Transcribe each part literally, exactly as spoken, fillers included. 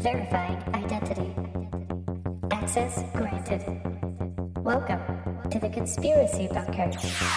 Verifying identity. Access granted. Welcome to the Conspiracy Bunker.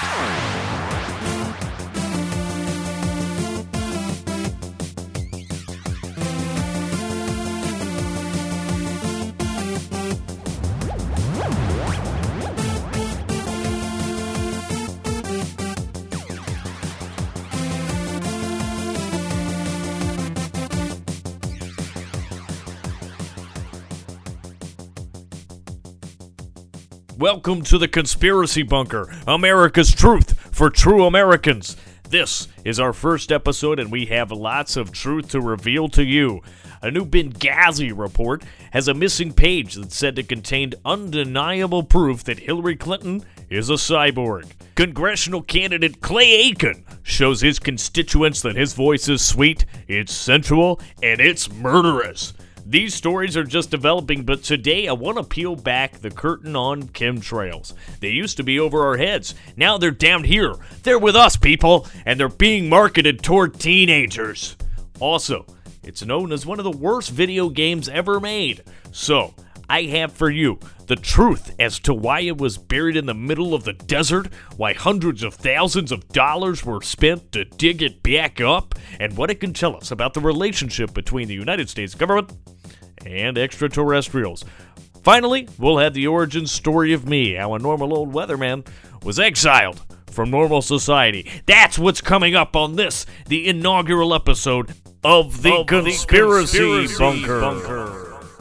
Welcome to the Conspiracy Bunker, America's truth for true Americans. This is our first episode, and we have lots of truth to reveal to you. A new Benghazi report has a missing page that's said to contain undeniable proof that Hillary Clinton is a cyborg. Congressional candidate Clay Aiken shows his constituents that his voice is sweet, it's sensual, and it's murderous. These stories are just developing, but today I want to peel back the curtain on chemtrails. They used to be over our heads. Now they're down here. They're with us, people, and they're being marketed toward teenagers. Also, it's known as one of the worst video games ever made. So, I have for you the truth as to why it was buried in the middle of the desert, why hundreds of thousands of dollars were spent to dig it back up, and what it can tell us about the relationship between the United States government and extraterrestrials. Finally, we'll have the origin story of me, how a normal old weatherman was exiled from normal society. That's what's coming up on this, the inaugural episode of the, of Conspiracy, the Conspiracy Bunker. Bunker.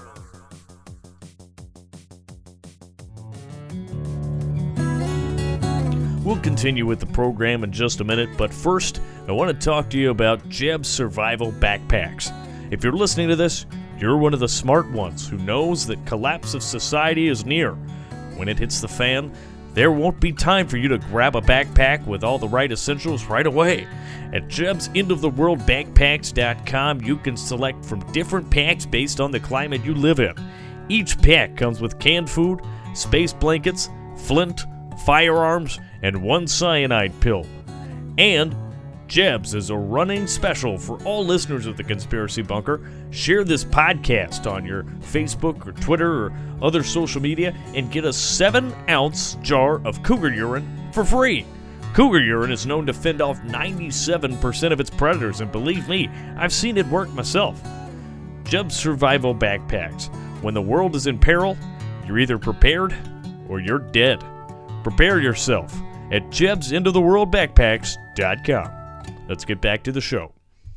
We'll continue with the program in just a minute, but first, I want to talk to you about Jeb's Survival Backpacks. If you're listening to this, you're one of the smart ones who knows that collapse of society is near. When it hits the fan, there won't be time for you to grab a backpack with all the right essentials right away. At Jeb's End of the World Backpacks dot com, you can select from different packs based on the climate you live in. Each pack comes with canned food, space blankets, flint, firearms, and one cyanide pill. And Jeb's is a running special for all listeners of the Conspiracy Bunker. Share this podcast on your Facebook or Twitter or other social media and get a seven ounce jar of cougar urine for free. Cougar urine is known to fend off ninety-seven percent of its predators, and believe me, I've seen it work myself. Jeb's Survival Backpacks. When the world is in peril, you're either prepared or you're dead. Prepare yourself at Jeb's End of the World Backpacks dot com. Let's get back to the show.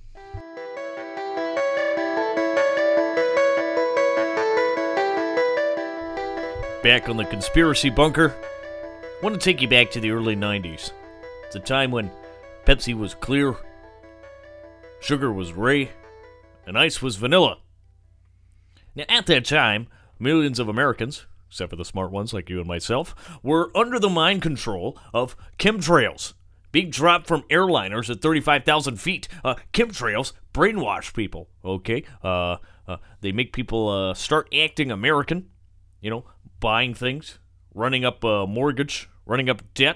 Back on the Conspiracy Bunker, I want to take you back to the early nineties. It's a time when Pepsi was clear, sugar was gray, and ice was vanilla. Now, at that time, millions of Americans, except for the smart ones like you and myself, were under the mind control of chemtrails. Being dropped from airliners at thirty-five thousand feet. Uh, chemtrails brainwash people, okay? Uh, uh, they make people uh, start acting American, you know, buying things, running up a mortgage, running up debt.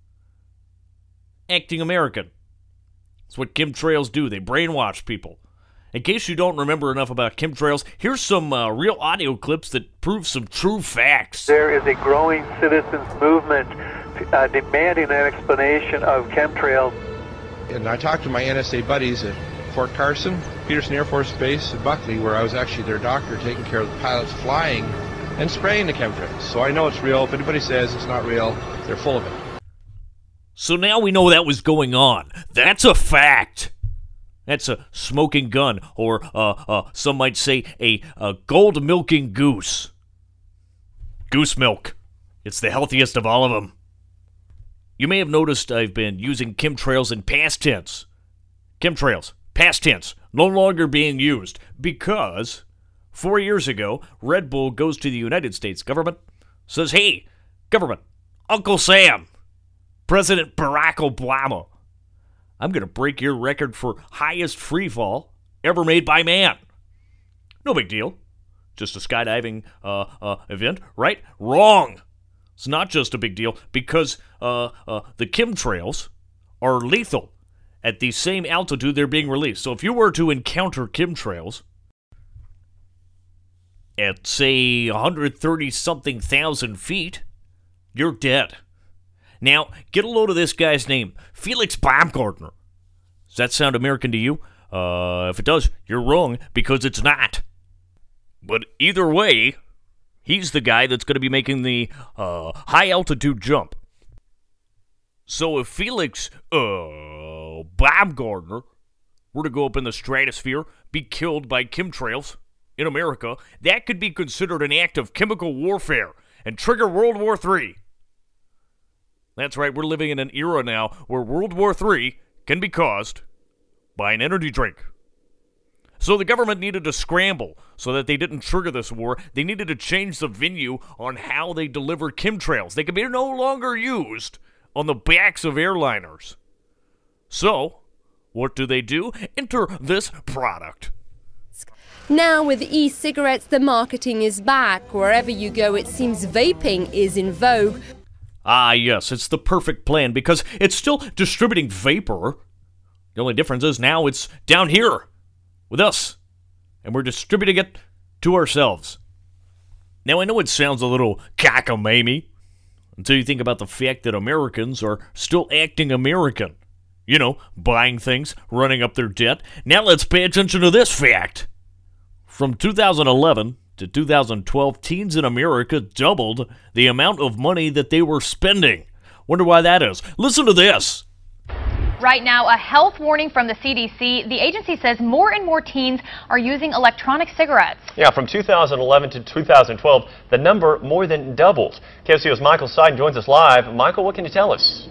Acting American. That's what chemtrails do. They brainwash people. In case you don't remember enough about chemtrails, here's some uh, real audio clips that prove some true facts. There is a growing citizens movement uh, demanding an explanation of chemtrails. And I talked to my N S A buddies at Fort Carson, Peterson Air Force Base, and Buckley, where I was actually their doctor taking care of the pilots flying and spraying the chemtrails. So I know it's real. If anybody says it's not real, they're full of it. So now we know that was going on. That's a fact. That's a smoking gun, or uh, uh, some might say a, a gold milking goose. Goose milk. It's the healthiest of all of them. You may have noticed I've been using chemtrails in past tense. Chemtrails, past tense, no longer being used because four years ago, Red Bull goes to the United States government, says, "Hey, government, Uncle Sam, President Barack Obama, I'm going to break your record for highest freefall ever made by man." No big deal. Just a skydiving uh, uh, event, right? Wrong. It's not just a big deal because uh, uh, the chemtrails are lethal at the same altitude they're being released. So if you were to encounter chemtrails, at, say, one hundred thirty something thousand feet, you're dead. Now, get a load of this guy's name, Felix Baumgartner. Does that sound American to you? Uh, if it does, you're wrong, because it's not. But either way, he's the guy that's going to be making the uh, high-altitude jump. So if Felix uh, Baumgartner were to go up in the stratosphere, be killed by chemtrails in America, that could be considered an act of chemical warfare and trigger World War Three. That's right, we're living in an era now where World War Three can be caused by an energy drink. So the government needed to scramble so that they didn't trigger this war. They needed to change the venue on how they delivered chemtrails. They could be no longer used on the backs of airliners. So, what do they do? Enter this product. Now with e-cigarettes, the marketing is back. Wherever you go, it seems vaping is in vogue. Ah, yes, it's the perfect plan because it's still distributing vapor. The only difference is now it's down here with us, and we're distributing it to ourselves. Now, I know it sounds a little cockamamie until you think about the fact that Americans are still acting American. You know, buying things, running up their debt. Now let's pay attention to this fact. From two thousand eleven to two thousand twelve, teens in America doubled the amount of money that they were spending. Wonder why that is. Listen to this. Right now, a health warning from the C D C. The agency says more and more teens are using electronic cigarettes. Yeah, from two thousand eleven to two thousand twelve, the number more than doubled. K F C O's Michael Seiden joins us live. Michael, what can you tell us?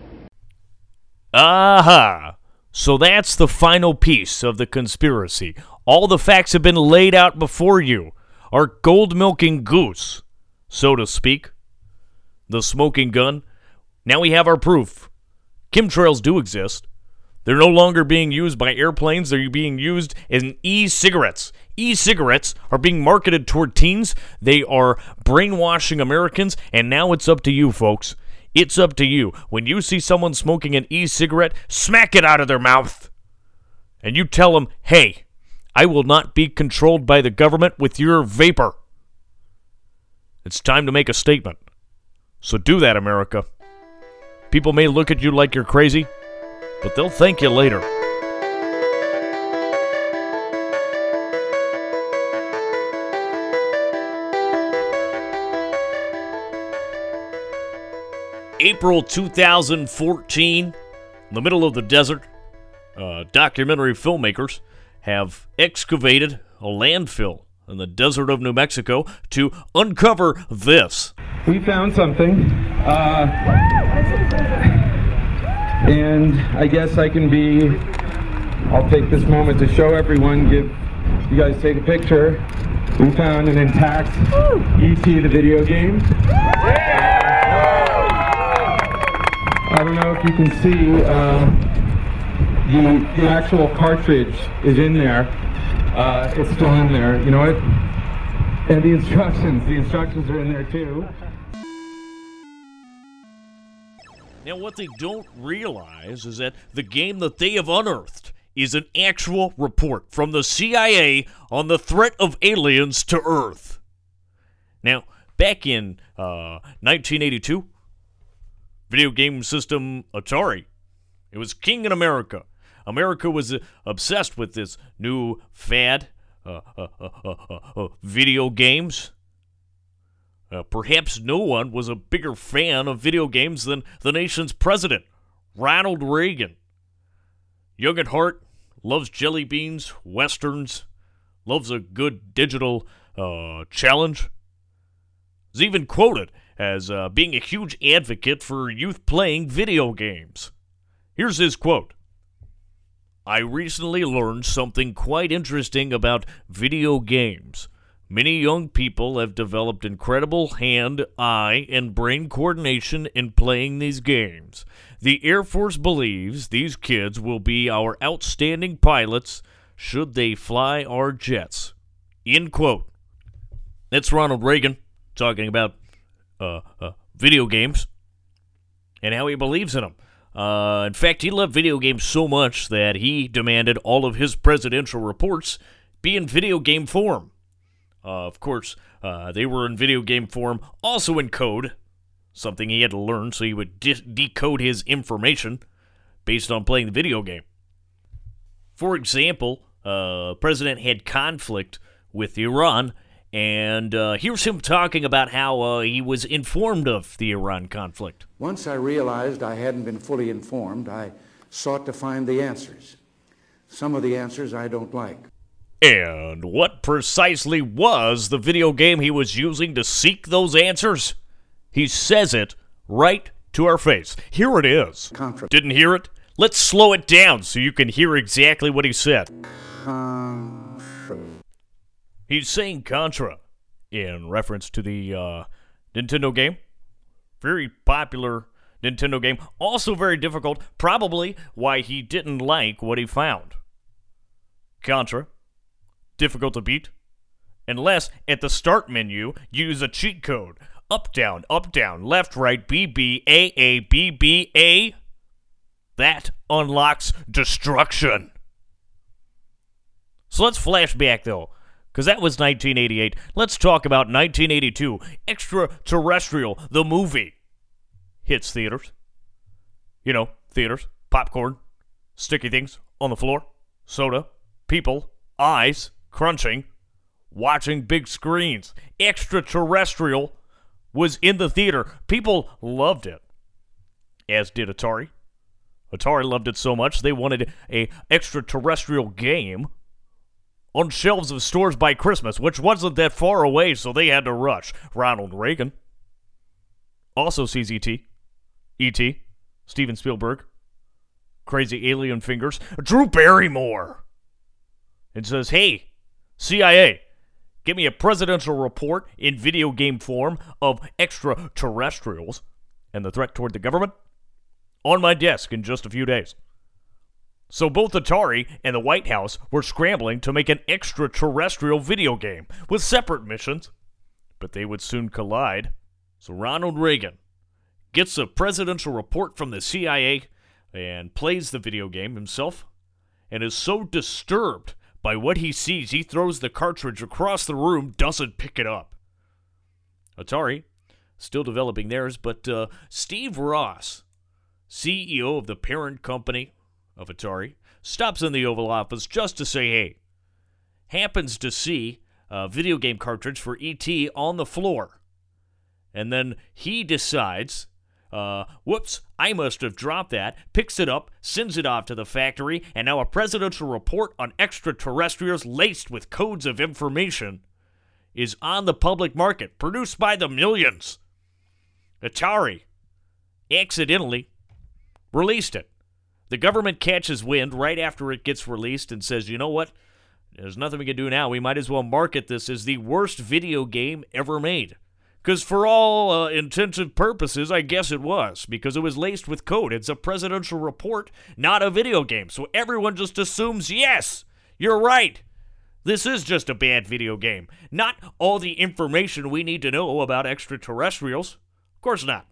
Aha! So that's the final piece of the conspiracy. All the facts have been laid out before you. Our gold-milking goose, so to speak. The smoking gun. Now we have our proof. Chemtrails do exist. They're no longer being used by airplanes. They're being used in e-cigarettes. E-cigarettes are being marketed toward teens. They are brainwashing Americans, and now it's up to you, folks. It's up to you. When you see someone smoking an e-cigarette, smack it out of their mouth. And you tell them, hey, I will not be controlled by the government with your vapor. It's time to make a statement. So do that, America. People may look at you like you're crazy, but they'll thank you later. April two thousand fourteen, in the middle of the desert, uh, documentary filmmakers have excavated a landfill in the desert of New Mexico to uncover this. We found something, uh, and I guess I can be, I'll take this moment to show everyone, give you guys take a picture. We found an intact E T the video game. I don't know if you can see, uh, the, the actual cartridge is in there. Uh, it's still in there, you know what? And the instructions, the instructions are in there too. Now, what they don't realize is that the game that they have unearthed is an actual report from the C I A on the threat of aliens to Earth. Now, back in uh, nineteen eighty-two, video game system Atari, it was king in America. America was uh, obsessed with this new fad, uh, uh, uh, uh, uh, uh, video games. Uh, perhaps no one was a bigger fan of video games than the nation's president, Ronald Reagan. Young at heart, loves jelly beans, westerns, loves a good digital uh, challenge. Is even quoted as uh, being a huge advocate for youth playing video games. Here's his quote. I recently learned something quite interesting about video games. Many young people have developed incredible hand, eye, and brain coordination in playing these games. The Air Force believes these kids will be our outstanding pilots should they fly our jets. End quote. That's Ronald Reagan talking about uh, uh, video games and how he believes in them. Uh, in fact, he loved video games so much that he demanded all of his presidential reports be in video game form. Uh, of course, uh, they were in video game form, also in code, something he had to learn so he would de- decode his information based on playing the video game. For example, uh, the president had conflict with Iran, and uh, here's him talking about how uh, he was informed of the Iran conflict. Once I realized I hadn't been fully informed, I sought to find the answers. Some of the answers I don't like. And what precisely was the video game he was using to seek those answers? He says it right to our face. Here it is. Contra. Didn't hear it? Let's slow it down so you can hear exactly what he said. Contra. He's saying Contra in reference to the uh, Nintendo game. Very popular Nintendo game. Also very difficult. Probably why he didn't like what he found. Contra. Difficult to beat. Unless at the start menu, use a cheat code. Up, down, up, down, left, right, B, B, A, A, B, B, A. That unlocks destruction. So let's flash back, though, because that was nineteen eighty-eight. Let's talk about nineteen eighty-two. Extraterrestrial, the movie, hits theaters. You know, theaters, popcorn, sticky things on the floor, soda, people, eyes, crunching, watching big screens. Extraterrestrial was in the theater. People loved it, as did Atari. Atari loved it so much they wanted a extraterrestrial game on shelves of stores by Christmas, which wasn't that far away, so they had to rush. Ronald Reagan also sees E T E T Steven Spielberg, Crazy Alien Fingers, Drew Barrymore, and says, hey, C I A, give me a presidential report in video game form of extraterrestrials and the threat toward the government on my desk in just a few days. So both Atari and the White House were scrambling to make an extraterrestrial video game with separate missions, but they would soon collide. So Ronald Reagan gets a presidential report from the C I A and plays the video game himself, and is so disturbed by what he sees, he throws the cartridge across the room, doesn't pick it up. Atari, still developing theirs, but uh, Steve Ross, C E O of the parent company of Atari, stops in the Oval Office just to say, hey, happens to see a video game cartridge for E T on the floor. And then he decides, uh, whoops, I must have dropped that, picks it up, sends it off to the factory, and now a presidential report on extraterrestrials laced with codes of information is on the public market, produced by the millions. Atari accidentally released it. The government catches wind right after it gets released and says, you know what? There's nothing we can do now. We might as well market this as the worst video game ever made. Because for all uh, intensive purposes, I guess it was. Because it was laced with code. It's a presidential report, not a video game. So everyone just assumes, yes, you're right. This is just a bad video game. Not all the information we need to know about extraterrestrials. Of course not.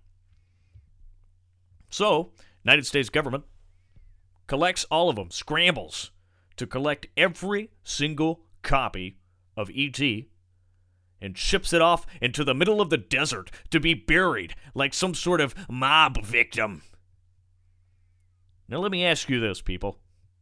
So, United States government collects all of them, scrambles to collect every single copy of E T and ships it off into the middle of the desert to be buried like some sort of mob victim. Now let me ask you this, people.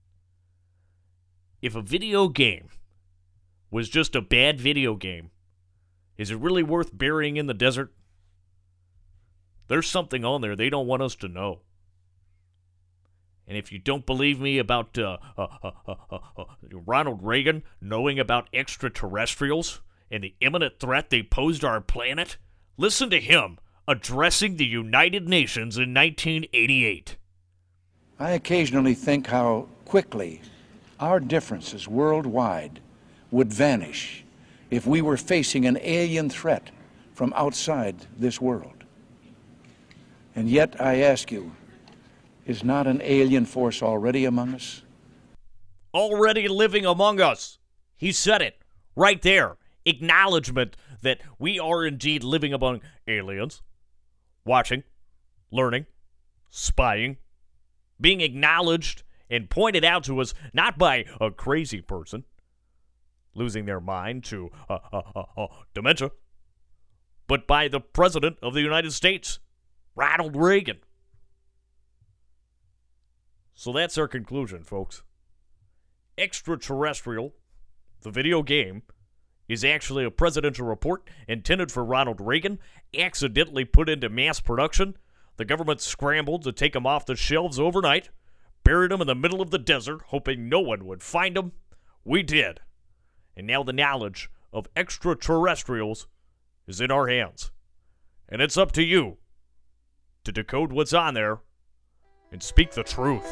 If a video game was just a bad video game, is it really worth burying in the desert? There's something on there they don't want us to know. And if you don't believe me about uh, uh, uh, uh, uh, uh, Ronald Reagan knowing about extraterrestrials and the imminent threat they posed to our planet, listen to him addressing the United Nations in nineteen eighty-eight. I occasionally think how quickly our differences worldwide would vanish if we were facing an alien threat from outside this world. And yet, I ask you, is not an alien force already among us? Already living among us. He said it right there. Acknowledgement that we are indeed living among aliens. Watching, learning, spying, being acknowledged and pointed out to us not by a crazy person, losing their mind to uh, uh, uh, uh, dementia, but by the President of the United States, Ronald Reagan. So that's our conclusion, folks. Extraterrestrial, the video game, is actually a presidential report intended for Ronald Reagan, accidentally put into mass production. The government scrambled to take him off the shelves overnight, buried him in the middle of the desert, hoping no one would find him. We did. And now the knowledge of extraterrestrials is in our hands. And it's up to you to decode what's on there and speak the truth.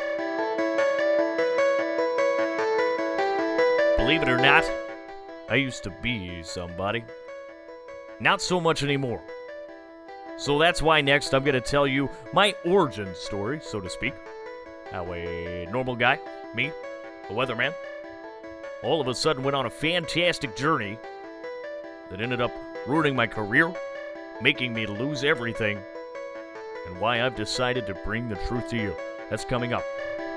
Believe it or not, I used to be somebody. Not so much anymore. So that's why next I'm going to tell you my origin story, so to speak. How a normal guy, me, a weatherman, all of a sudden went on a fantastic journey that ended up ruining my career, making me lose everything, and why I've decided to bring the truth to you. That's coming up.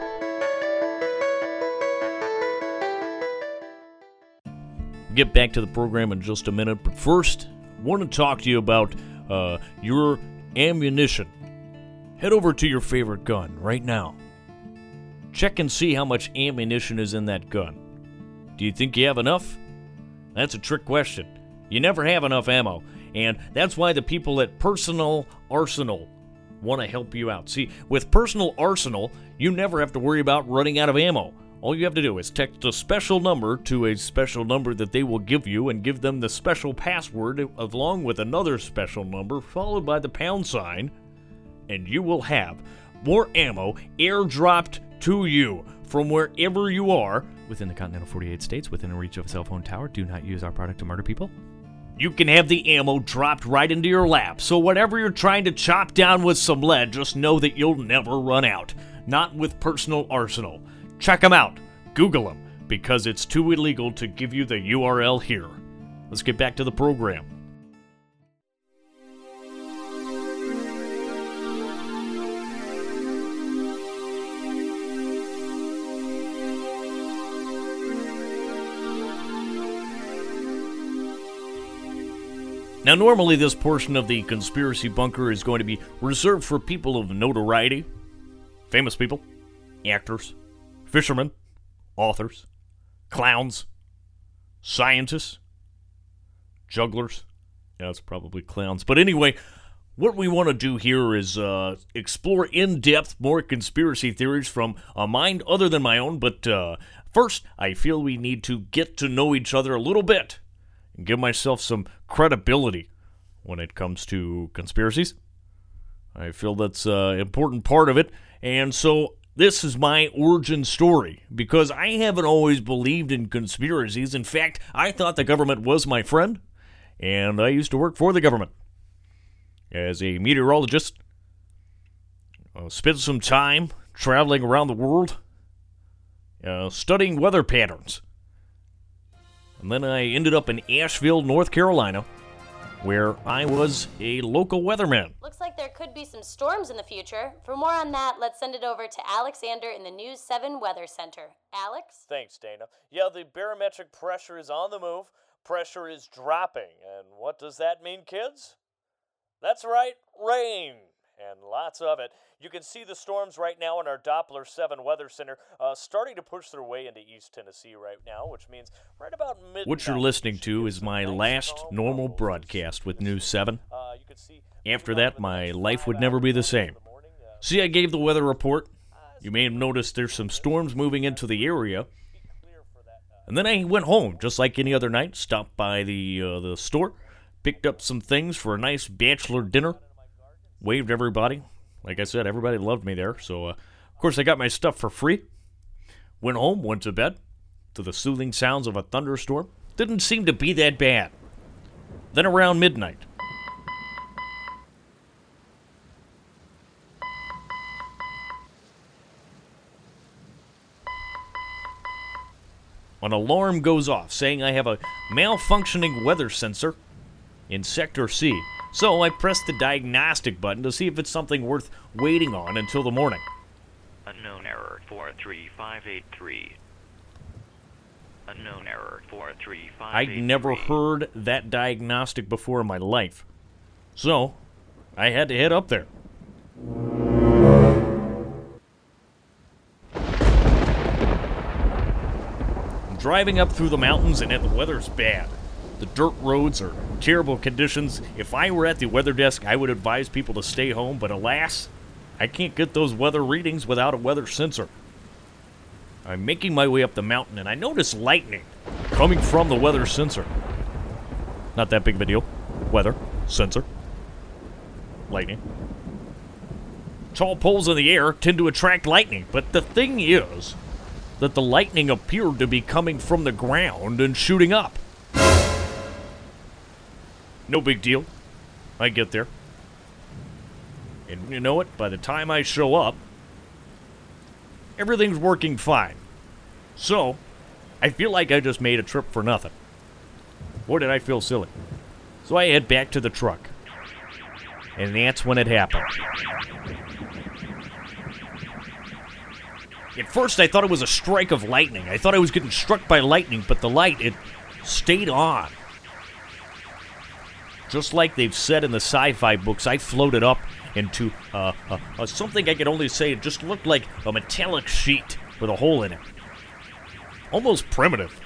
Get back to the program in just a minute, but first, I want to talk to you about uh, your ammunition. Head over to your favorite gun right now. Check and see how much ammunition is in that gun. Do you think you have enough? That's a trick question. You never have enough ammo, and that's why the people at Personal Arsenal want to help you out. See, with Personal Arsenal, you never have to worry about running out of ammo. All you have to do is text a special number to a special number that they will give you and give them the special password along with another special number followed by the pound sign, and you will have more ammo airdropped to you from wherever you are within the continental forty-eight states, within reach of a cell phone tower. Do not use our product to murder people. You can have the ammo dropped right into your lap, so whatever you're trying to chop down with some lead, just know that you'll never run out. Not with Personal Arsenal. Check them out. Google them, because it's too illegal to give you the U R L here. Let's get back to the program. Now, normally this portion of the Conspiracy Bunker is going to be reserved for people of notoriety, famous people, actors, fishermen, authors, clowns, scientists, jugglers. Yeah, it's probably clowns. But anyway, what we want to do here is uh, explore in depth more conspiracy theories from a mind other than my own. But uh, first, I feel we need to get to know each other a little bit and give myself some credibility when it comes to conspiracies. I feel that's an important part of it. And so this is my origin story, because I haven't always believed in conspiracies. In fact, I thought the government was my friend, and I used to work for the government as a meteorologist. I spent some time traveling around the world, uh, studying weather patterns. And then I ended up in Asheville, North Carolina, where I was a local weatherman. Looks like there could be some storms in the future. For more on that, let's send it over to Alexander in the News seven Weather Center. Alex? Thanks, Dana. Yeah, the barometric pressure is on the move. Pressure is dropping. And what does that mean, kids? That's right, rain. And lots of it. You can see the storms right now in our Doppler seven Weather Center uh, starting to push their way into East Tennessee right now, which means right about midnight. What you're listening to is my last normal broadcast with News seven. Uh, you can see After that, my life would never be the same. See, I gave the weather report. You may have noticed there's some storms moving into the area. And then I went home, just like any other night, stopped by the uh, the store, picked up some things for a nice bachelor dinner, waved everybody. Like I said, everybody loved me there. So, uh, of course, I got my stuff for free. Went home, went to bed, to the soothing sounds of a thunderstorm. Didn't seem to be that bad. Then around midnight, an alarm goes off saying I have a malfunctioning weather sensor in Sector C. So I pressed the diagnostic button to see if it's something worth waiting on until the morning. Unknown error four three five eight three. unknown error. four three five. I'd never heard that diagnostic before in my life. So, I had to head up there. I'm driving up through the mountains and the weather's bad. The dirt roads are terrible conditions. If I were at the weather desk, I would advise people to stay home, but alas, I can't get those weather readings without a weather sensor. I'm making my way up the mountain, and I notice lightning coming from the weather sensor. Not that big of a deal. Weather sensor. Lightning. Tall poles in the air tend to attract lightning, but the thing is that the lightning appeared to be coming from the ground and shooting up. No big deal. I get there. And you know what? By the time I show up, everything's working fine. So, I feel like I just made a trip for nothing. Boy, did I feel silly. So I head back to the truck. And that's when it happened. At first, I thought it was a strike of lightning. I thought I was getting struck by lightning, but the light, it stayed on. Just like they've said in the sci-fi books, I floated up into uh, uh, uh, something I could only say it just looked like a metallic sheet with a hole in it. Almost primitive.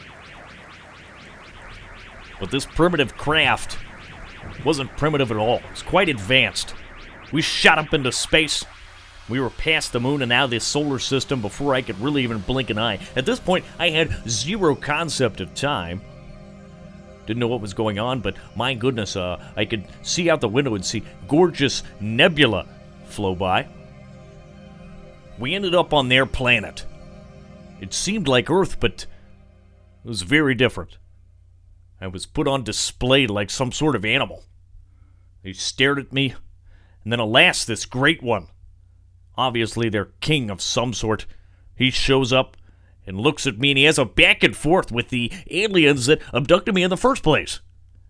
But this primitive craft wasn't primitive at all. It was quite advanced. We shot up into space. We were past the moon and now the solar system before I could really even blink an eye. At this point, I had zero concept of time. Didn't know what was going on, but my goodness, uh, I could see out the window and see gorgeous nebula flow by. We ended up on their planet. It seemed like Earth, but it was very different. I was put on display like some sort of animal. They stared at me, and then alas, this great one. Obviously, their king of some sort. He shows up and looks at me, and he has a back and forth with the aliens that abducted me in the first place.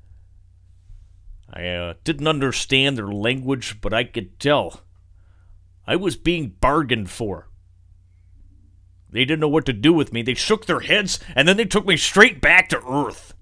I uh, didn't understand their language, but I could tell I was being bargained for. They didn't know what to do with me. They shook their heads, and then they took me straight back to Earth.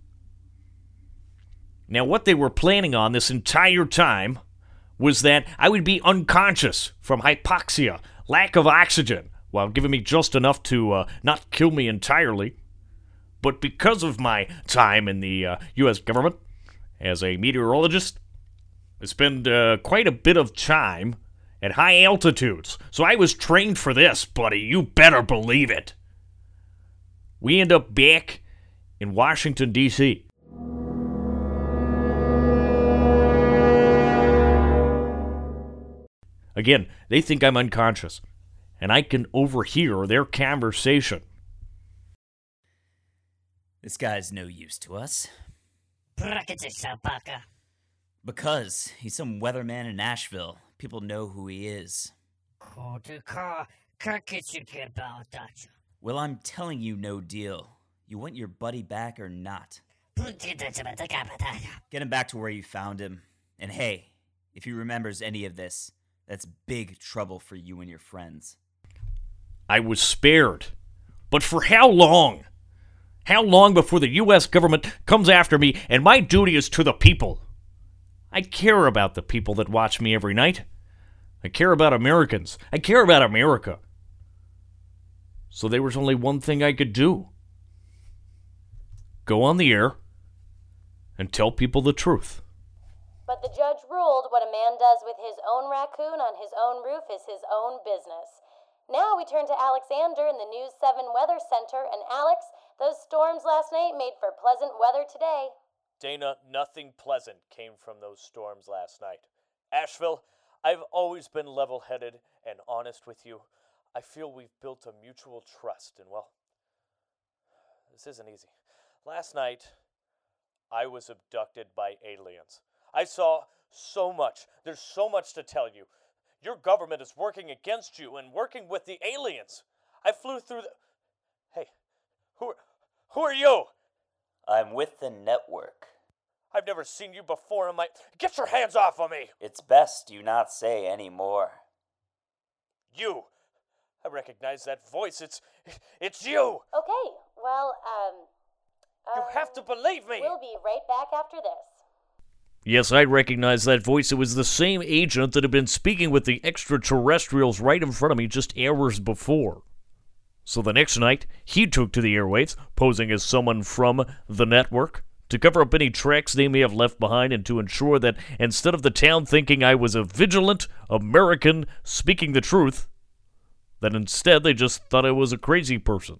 Now, what they were planning on this entire time was that I would be unconscious from hypoxia, lack of oxygen, while giving me just enough to uh, not kill me entirely. But because of my time in the uh, U S government as a meteorologist, I spend uh, quite a bit of time at high altitudes. So I was trained for this, buddy. You better believe it. We end up back in Washington, D C Again, they think I'm unconscious, and I can overhear their conversation. This guy's no use to us. Because he's some weatherman in Nashville. People know who he is. Well, I'm telling you, no deal. You want your buddy back or not? Get him back to where you found him. And hey, if he remembers any of this, that's big trouble for you and your friends. I was spared. But for how long? How long before the U S government comes after me and my duty is to the people? I care about the people that watch me every night. I care about Americans. I care about America. So there was only one thing I could do. Go on the air and tell people the truth. But the judge ruled what a man does with his own raccoon on his own roof is his own business. Now we turn to Alexander in the News seven Weather Center. And Alex, those storms last night made for pleasant weather today. Dana, nothing pleasant came from those storms last night. Asheville, I've always been level-headed and honest with you. I feel we've built a mutual trust, and well, this isn't easy. Last night, I was abducted by aliens. I saw so much. There's so much to tell you. Your government is working against you and working with the aliens. I flew through the... Hey, who are, who are you? I'm with the network. I've never seen you before in my... Get your hands off of me! It's best you not say any more. You. I recognize that voice. It's... It's you. Okay, Well, um... You um, have to believe me! We'll be right back after this. Yes, I recognize that voice. It was the same agent that had been speaking with the extraterrestrials right in front of me just hours before. So the next night, he took to the airwaves, posing as someone from the network, to cover up any tracks they may have left behind and to ensure that instead of the town thinking I was a vigilant American speaking the truth, that instead they just thought I was a crazy person.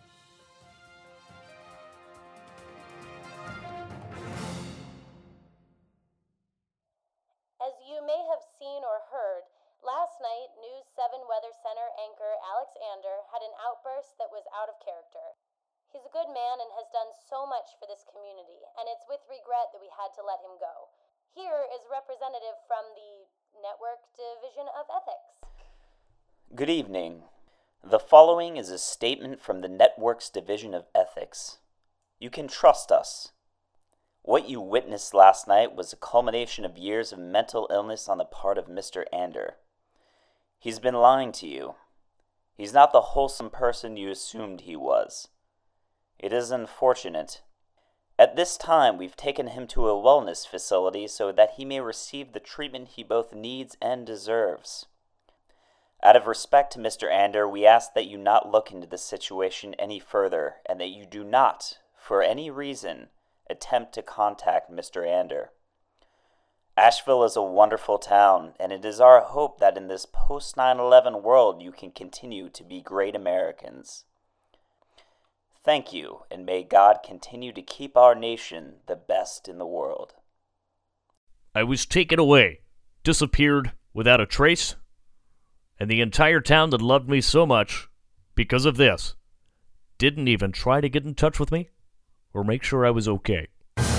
As you may have seen or heard, last night News seven Weather Center anchor Alex Ander had an outburst that was out of character. He's a good man and has done so much for this community, and it's with regret that we had to let him go. Here is a representative from the Network Division of Ethics. Good evening. The following is a statement from the Network's Division of Ethics. You can trust us. What you witnessed last night was a culmination of years of mental illness on the part of Mister Ander. He's been lying to you. He's not the wholesome person you assumed he was. It is unfortunate. At this time, we've taken him to a wellness facility so that he may receive the treatment he both needs and deserves. Out of respect to Mister Ander, we ask that you not look into the situation any further and that you do not, for any reason, attempt to contact Mister Ander. Asheville is a wonderful town, and it is our hope that in this post nine eleven world you can continue to be great Americans. Thank you, and may God continue to keep our nation the best in the world. I was taken away, disappeared without a trace, and the entire town that loved me so much, because of this, didn't even try to get in touch with me or make sure I was okay.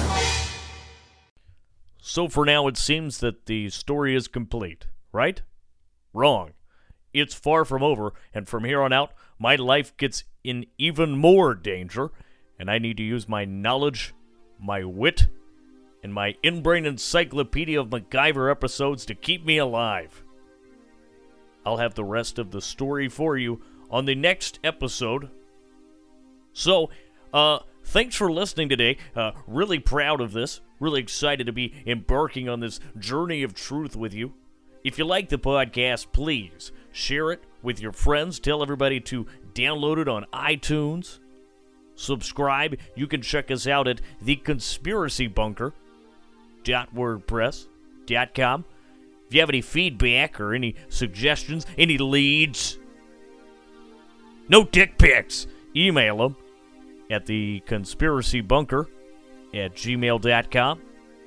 So for now, it seems that the story is complete, right? Wrong. It's far from over, and from here on out, my life gets in even more danger, and I need to use my knowledge, my wit, and my in-brain encyclopedia of MacGyver episodes to keep me alive. I'll have the rest of the story for you on the next episode. So, uh, thanks for listening today. Uh, really proud of this. Really excited to be embarking on this journey of truth with you. If you like the podcast, please share it with your friends. Tell everybody to download it on iTunes. Subscribe. You can check us out at the conspiracy bunker dot wordpress dot com. If you have any feedback or any suggestions, any leads, no dick pics, email them at the conspiracy bunker at gmail dot com.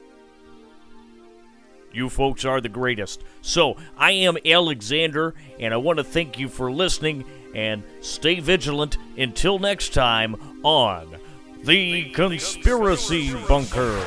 You folks are the greatest. So, I am Alexander, and I want to thank you for listening, and stay vigilant until next time on The Conspiracy Bunker.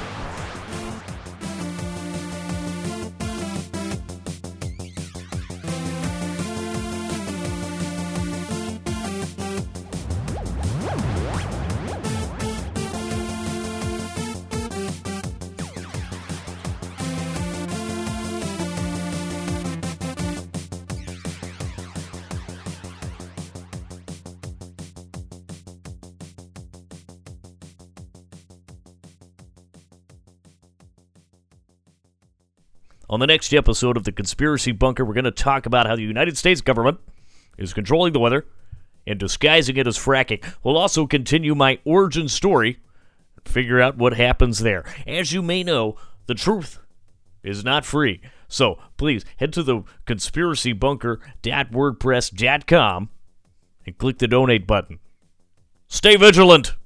On the next episode of The Conspiracy Bunker, we're going to talk about how the United States government is controlling the weather and disguising it as fracking. We'll also continue my origin story and figure out what happens there. As you may know, the truth is not free. So please head to the conspiracy bunker dot wordpress dot com and click the donate button. Stay vigilant!